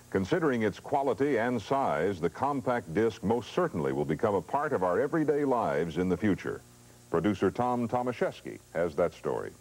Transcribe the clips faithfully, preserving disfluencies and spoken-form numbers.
Considering its quality and size, the compact disc most certainly will become a part of our everyday lives in the future. Producer Tom Tomaszewski has that story.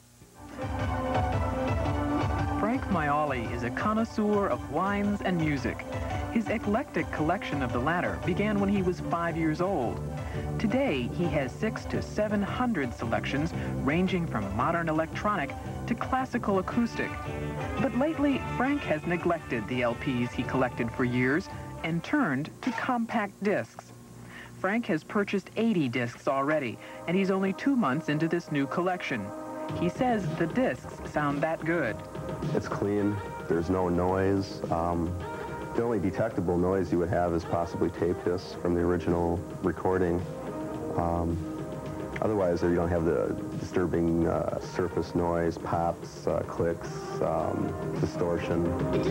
Frank Maioli is a connoisseur of wines and music. His eclectic collection of the latter began when he was five years old. Today, he has six to seven hundred selections, ranging from modern electronic to classical acoustic. But lately, Frank has neglected the L Ps he collected for years and turned to compact discs. Frank has purchased eighty discs already, and he's only two months into this new collection. He says the discs sound that good. It's clean, there's no noise. Um, the only detectable noise you would have is possibly tape discs from the original recording. Um, otherwise, you don't have the disturbing uh, surface noise, pops, uh, clicks, um, distortion.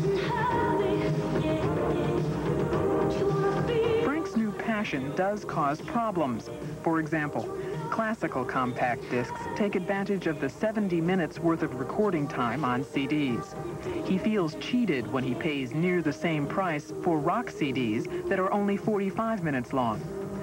Frank's new passion does cause problems. For example, classical compact discs take advantage of the seventy minutes worth of recording time on C Ds. He feels cheated when he pays near the same price for rock C Ds that are only forty-five minutes long.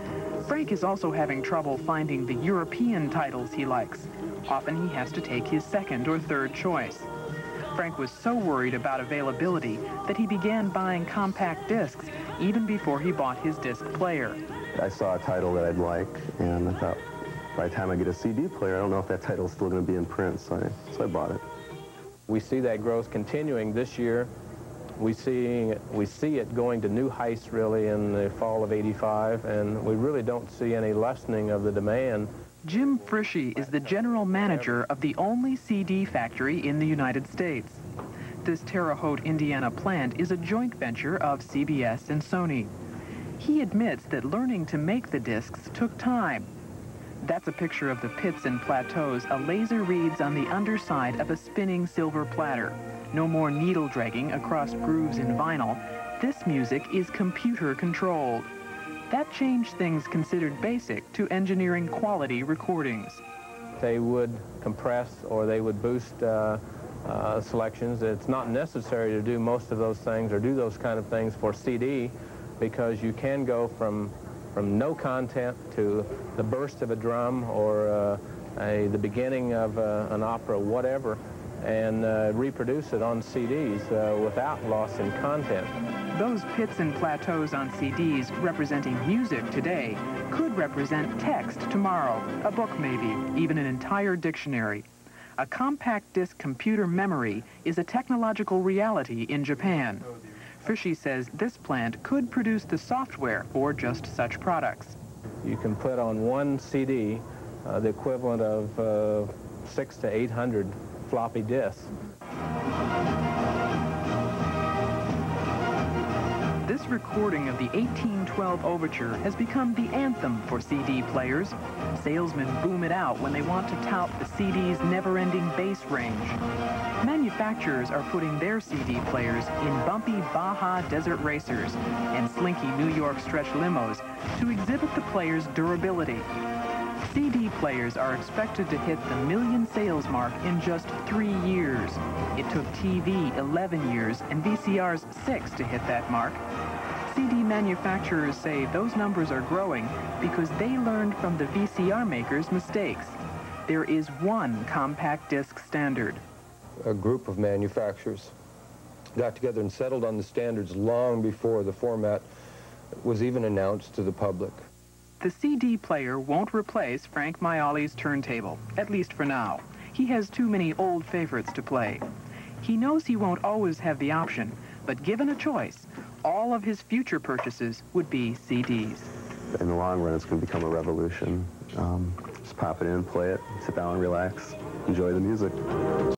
Frank is also having trouble finding the European titles he likes. Often he has to take his second or third choice. Frank was so worried about availability that he began buying compact discs even before he bought his disc player. I saw a title that I'd like, and I thought, by the time I get a C D player, I don't know if that title's still going to be in print, so I, so I bought it. We see that growth continuing this year. We see, we see it going to new heights, really, in the fall of eighty-five, and we really don't see any lessening of the demand. Jim Frischie is the general manager of the only C D factory in the United States. This Terre Haute, Indiana plant is a joint venture of C B S and Sony. He admits that learning to make the discs took time. That's a picture of the pits and plateaus a laser reads on the underside of a spinning silver platter. No more needle dragging across grooves in vinyl. This music is computer controlled. That changed things considered basic to engineering quality recordings. They would compress or they would boost uh, uh, selections. It's not necessary to do most of those things or do those kind of things for C D, because you can go from from no content to the burst of a drum or uh, a, the beginning of uh, an opera, whatever, and uh, reproduce it on C Ds uh, without loss in content. Those pits and plateaus on C Ds representing music today could represent text tomorrow, a book maybe, even an entire dictionary. A compact disc computer memory is a technological reality in Japan. Frischie says this plant could produce the software for just such products. You can put on one C D uh, the equivalent of uh, six to eight hundred floppy disks. This recording of the eighteen twelve Overture has become the anthem for C D players. Salesmen boom it out when they want to tout the C D's never-ending bass range. Manufacturers are putting their C D players in bumpy Baja Desert Racers and slinky New York stretch limos to exhibit the player's durability. C D players are expected to hit the million sales mark in just three years. It took T V eleven years and V C Rs six to hit that mark. C D manufacturers say those numbers are growing because they learned from the V C R makers' mistakes. There is one compact disc standard. A group of manufacturers got together and settled on the standards long before the format was even announced to the public. The C D player won't replace Frank Maioli's turntable, at least for now. He has too many old favorites to play. He knows he won't always have the option, but given a choice, all of his future purchases would be C Ds. In the long run, it's going to become a revolution. Um, just pop it in, play it, sit down and relax, enjoy the music.